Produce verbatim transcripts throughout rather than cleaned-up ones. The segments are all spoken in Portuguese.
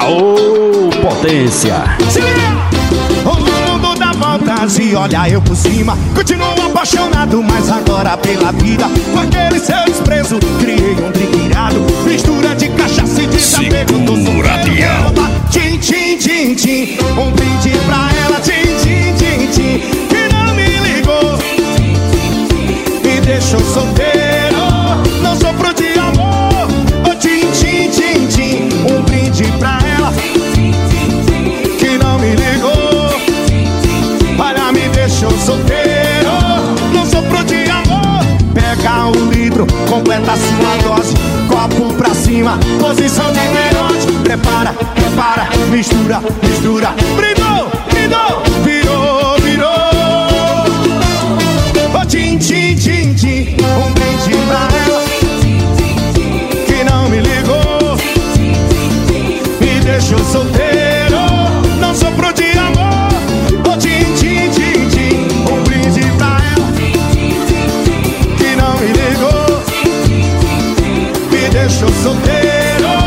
Aô, potência! Se liga! O mundo dá voltas e olha eu por cima. Continuo apaixonado, mas agora pela vida. Com aquele seu desprezo, criei um drink irado. Mistura de cachaça e desapego. Segura, Tião. Tchim, tchim, tchim, tchim. Um brinde pra ela, tchim, tchim, tchim, tchim. Que não me ligou, me deixou solteiro. Não sofro de amor. Oh, tchim, tchim, tchim, tchim. Um brinde pra ela, que não me ligou. Olha, me deixou solteiro. Não sofro de amor. Pega um litro, completa a sua dose. Copo pra cima, posição de meiote. Prepara, prepara, mistura, mistura. Brindou, brindou, virou, virou. Oh, tchim, tchim, tchim, tchim. Um brinde pra ela, que não me ligou, me deixou solteiro. Não sofro de amor. Oh, tchim, tchim, tchim, tchim. Um brinde pra ela, que não me ligou, me deixou solteiro.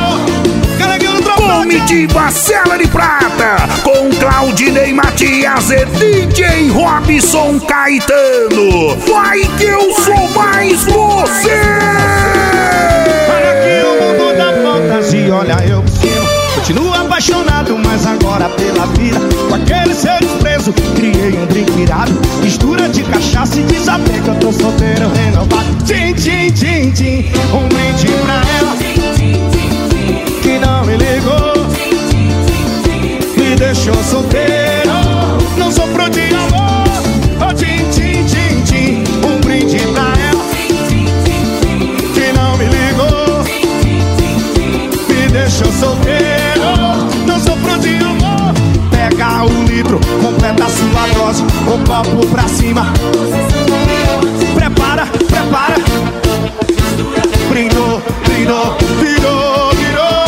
Comitiva Sela de Prata, com Claudinei Matias e D J Robson Caetano. Vai que eu sou mais você! Olha que o mundo dá voltas e olha eu por cima. Continuo apaixonado, mas agora pela vida. Com aquele seu desprezo, criei um drink irado. Mistura de cachaça e desapego. Eu tô solteiro, renovado. Tchim, tchim, tchim, tchim. Um brinde pra ela, que não me ligou, me deixou solteiro. Não sofro de amor. Oh, tchim, tchim, tchim, tchim. Um brinde pra ela, que não me ligou, me deixou solteiro. Não sofro de amor. Pega um litro, completa a sua dose. Um copo pra cima. Prepara, prepara. Brindou, brindou, virou, virou.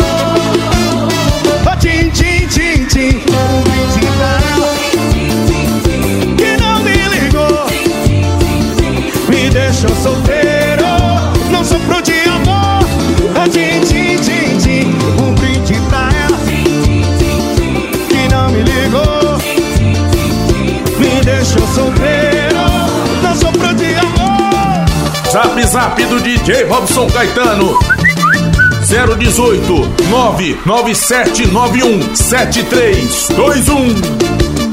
Oh, tchim, tchim, tchim, tchim. Um brinde pra ela, que não me ligou, me deixou solteiro. Não sofro de amor. Oh, tchim, tchim, tchim, tchim. Um brinde pra ela, que não me ligou, me deixou solteiro. Não sofro de amor. Zap Zap do D J Robson Caetano zero dezoito, nove nove sete nove um sete três dois um.